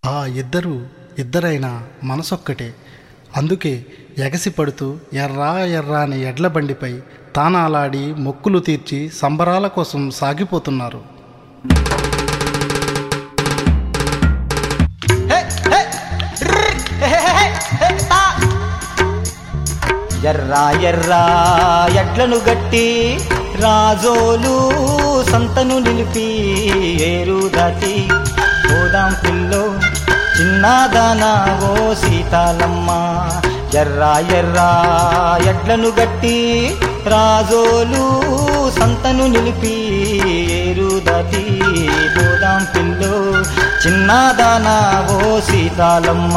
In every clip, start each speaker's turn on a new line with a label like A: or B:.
A: ఆ ఇద్దరైనా మనసొక్కటే. అందుకే ఎగసిపడుతూ ఎర్రా ఎర్రా అని ఎడ్ల బండిపై తానాలాడి మొక్కులు తీర్చి సంబరాల కోసం సాగిపోతున్నారు.
B: ఎర్రా ఎర్రా ఎడ్లను గట్టి రాజోలు సంతను నిలిపి ఏరు దాటి పోదాం పిల్లో చిన్నదానా ఓ సీతాలమ్మ. ఎర్రా ఎర్రా ఎడ్లను గట్టి రాజోలు సంతను నిలిపి ఏరు దాటి పోదాం పిల్లో చిన్నదానా ఓ సీతాలమ్మ.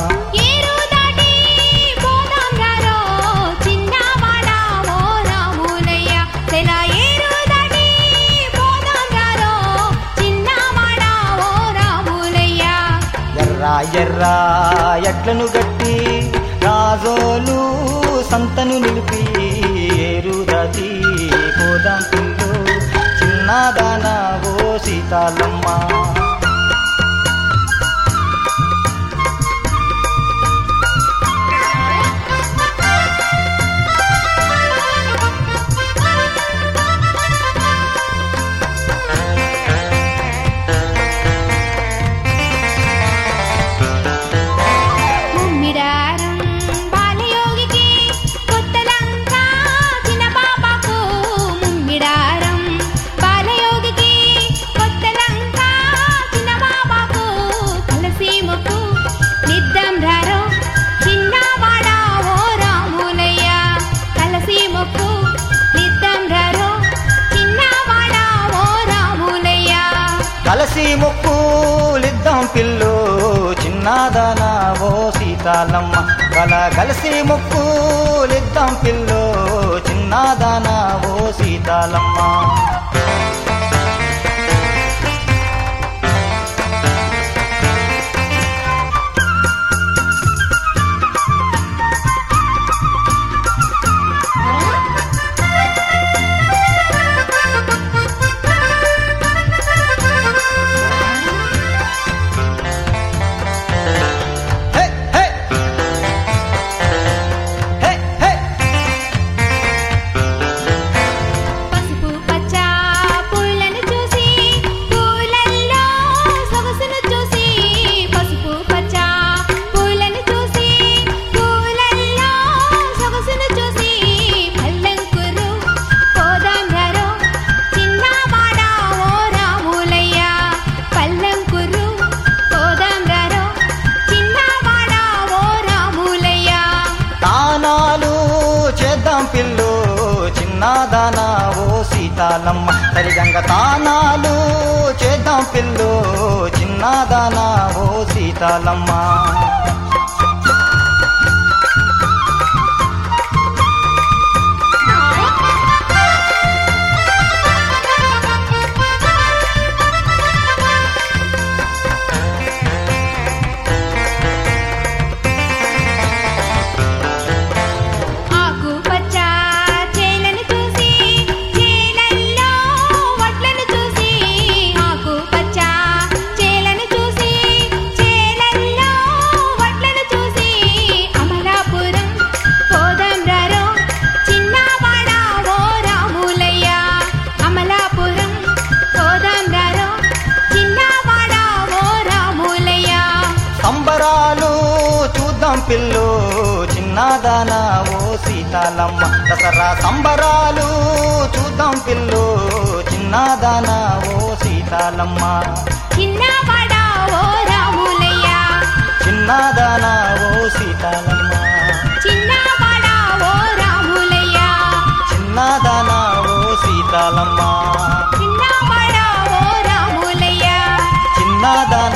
B: ఎర్రా ఎడ్లను గట్టి రాజోలు సంతను నిలిపి ఏరు దాటి పోదాం పిల్లో చిన్నదానా ఓ సీతాలమ్మ. కలసి మొక్కులిద్దాం పిల్లో చిన్నదానా ఓ సీతాలమ్మ. కలసి మొక్కులిద్దాం పిల్లో చిన్నదానా ఓ సీతాలమ్మ. పిల్లో చిన్నదానా ఓ సీతాలమ్మ. సరిగంగ తానాలు చేద్దాం పిల్లో చిన్నదానా ఓ సీతాలమ్మ. సంబరాలు చూద్దాం పిల్లో చిన్నదానా ఓ సీతాలమ్మ. దసరా సంబరాలు చూద్దాం పిల్లో చిన్నదానా ఓ సీతాలమ్మ.
C: చిన్నవాడా ఓ రాములయ్య
B: చిన్నదానా ఓ సీతాలమ్మ.
C: చిన్నవాడా ఓ రాములయ్య
B: చిన్నదానా ఓ సీతాలమ్మ.
C: చిన్నవాడా ఓ రాములయ్య
B: చిన్నదానా